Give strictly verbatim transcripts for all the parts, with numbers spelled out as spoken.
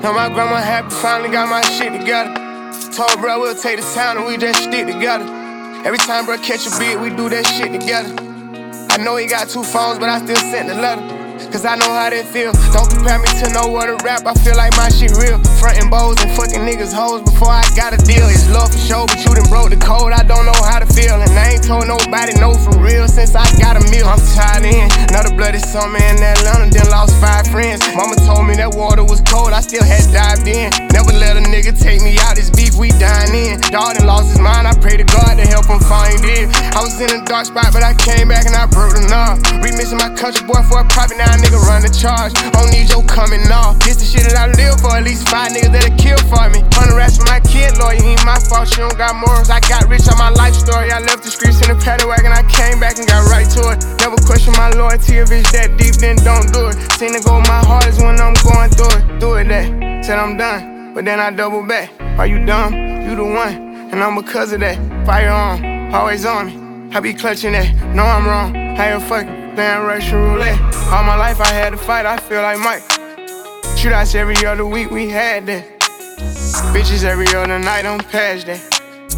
Now my grandma happy, finally got my shit together. Told bro we'll take the town and we just stick together. Every time bro catch a beat, we do that shit together. I know he got two phones, but I still sent the letter. Cause I know how that feel. Don't compare me to no other rap, I feel like my shit real. Frontin' bows and fucking niggas hoes before I got a deal. It's love for sure, but you done broke the code, I don't know how to feel. And I ain't told nobody no for real since I got a meal. I'm tired in, another bloody summer in Atlanta, then lost five friends. Mama told me that water was cold, I still had dived in. Never let a nigga take me out, this beef we dying in. Dawg done lost his mind, I pray to God to help him find it. I was in a dark spot, but I came back and I broke the knob. Remixing my country boy for a profit, now a nigga run the charge. Don't need your coming off. This the shit that I live for, at least five niggas that'll kill for me. Hundred rats for my kid lawyer, ain't my fault, she don't got morals. I got rich on my life story, I left the streets in a paddy wagon, I came back and got right to it. Never question my loyalty, if it's that deep, then don't do it. Seen it go my hardest when I'm going through it. Do it that, said I'm done, but then I double back. Are you dumb? You the one, and I'm because of that. Fire on, always on me. I be clutching that, no I'm wrong. I ain't fucking playing Russian roulette. All my life I had to fight, I feel like Mike. Shootouts every other week, we had that. Bitches every other night, I'm past that.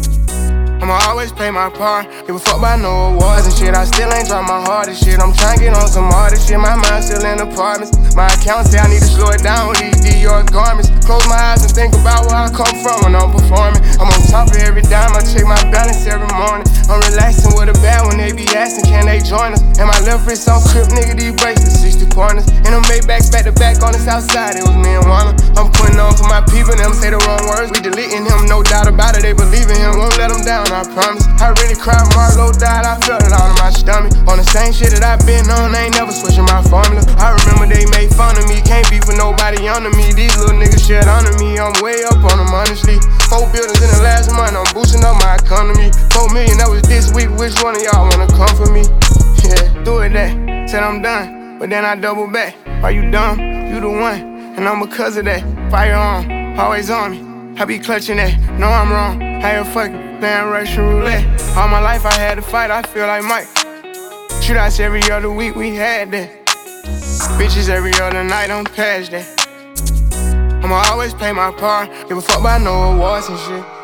I'ma always play my part. Give a fuck about no awards and shit. I still ain't dropped my hardest shit. I'm tryna get on some hardest shit. My mind still in apartments. My account say I need to slow it down with these Dior garments. Close my eyes and think about where I come from when I'm performing. I'm on top of every dime. I check my balance every morning. I'm relaxing with a band when they be asking, can they join us? And my left wrist on crib, nigga, these bracelets, sixty pointers. And them Maybachs back to back on the south side, it was me and Wanda. I'm putting on for my people, them say the wrong words. We deleting him, no doubt about it, they believe in him. Won't let him down, I promise. I really cried, Marlo died, I felt it all in my stomach. On the same shit that I been on, I ain't never switching my formula. I remember they made fun of me, can't beef with nobody under me. These little niggas shit under me, I'm way up on them honestly. Four buildings in the last month, I'm boosting up my economy. Four million, that was this week, which one of y'all wanna come for me? Yeah, do it that, said I'm done, but then I double back. Are you dumb? You the one, and I'm because of that. Fire on, always on me. I be clutching that, no I'm wrong. I ain't fucking playing Russian roulette. All my life I had to fight, I feel like Mike. Shootouts every other week, we had that. Bitches every other night, I'm past that. I'ma always play my part. Give a fuck about no awards and shit.